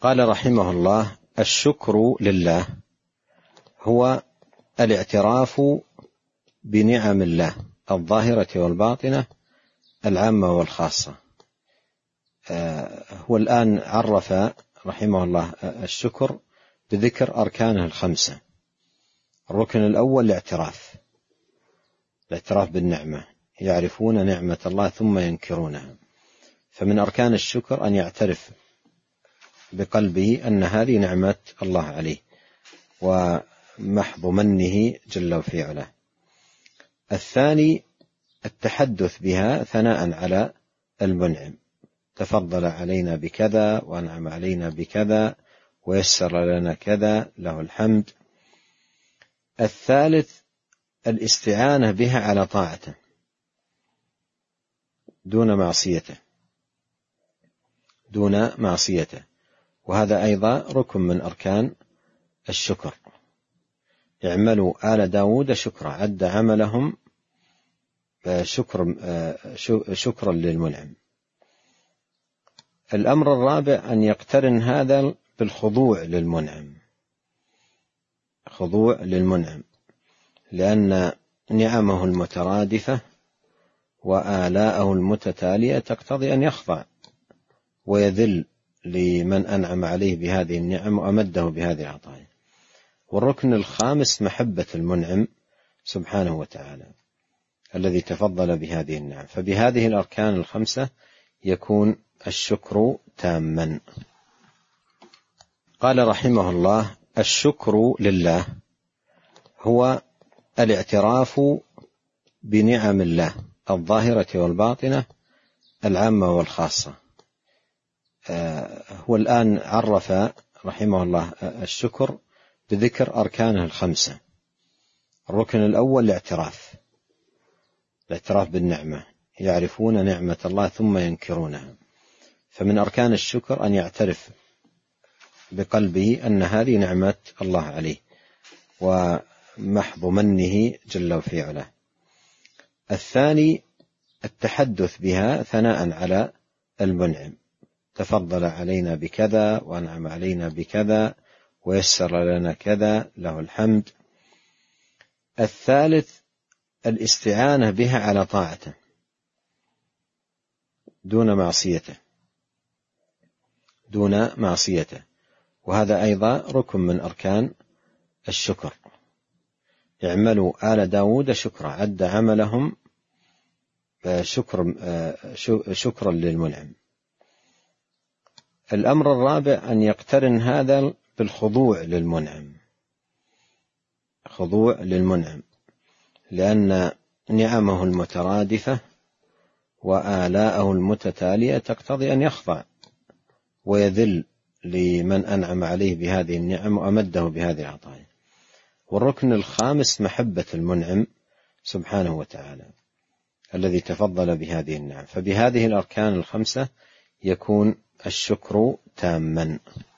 قال رحمه الله: الشكر لله هو الاعتراف بنعم الله الظاهرة والباطنة العامة والخاصة. هو الآن عرف رحمه الله الشكر بذكر أركانه الخمسة. الركن الأول الاعتراف بالنعمة، يعرفون نعمة الله ثم ينكرونها. فمن أركان الشكر أن يعترف بقلبه أن هذه نعمة الله عليه ومحض منه جل في علاه. الثاني التحدث بها ثناء على المنعم، تفضل علينا بكذا وأنعم علينا بكذا ويسر لنا كذا، له الحمد. الثالث الاستعانة بها على طاعته دون معصيته، وهذا أيضا ركن من أركان الشكر. اعملوا آل داود شكرا، عد عملهم شكرا للمنعم. الأمر الرابع أن يقترن هذا بالخضوع للمنعم، لأن نعمه المترادفة وآلاءه المتتالية تقتضي أن يخضع ويذل لمن أنعم عليه بهذه النعم وأمده بهذه العطايا. والركن الخامس محبة المنعم سبحانه وتعالى الذي تفضل بهذه النعم. فبهذه الأركان الخمسة يكون الشكر تاما. قال رحمه الله: الشكر لله هو الاعتراف بنعم الله الظاهرة والباطنة العامة والخاصة. هو الآن عرف رحمه الله الشكر بذكر أركانه الخمسة. الركن الأول الاعتراف بالنعمة، يعرفون نعمة الله ثم ينكرونها. فمن أركان الشكر أن يعترف بقلبه أن هذه نعمة الله عليه ومحض منه جل في علاه. الثاني التحدث بها ثناء على المنعم، تفضل علينا بكذا وأنعم علينا بكذا ويسر لنا كذا، له الحمد. الثالث الاستعانة بها على طاعته دون معصيته، وهذا أيضا ركن من أركان الشكر. اعملوا آل داود شكرا، عد عملهم شكرا للمنعم. الأمر الرابع أن يقترن هذا بالخضوع للمنعم، لأن نعمه المترادفة وآلاءه المتتالية تقتضي أن يخضع ويذل لمن أنعم عليه بهذه النعم وأمده بهذه العطايا. والركن الخامس محبة المنعم سبحانه وتعالى الذي تفضل بهذه النعم. فبهذه الأركان الخمسة يكون الشكر تاما.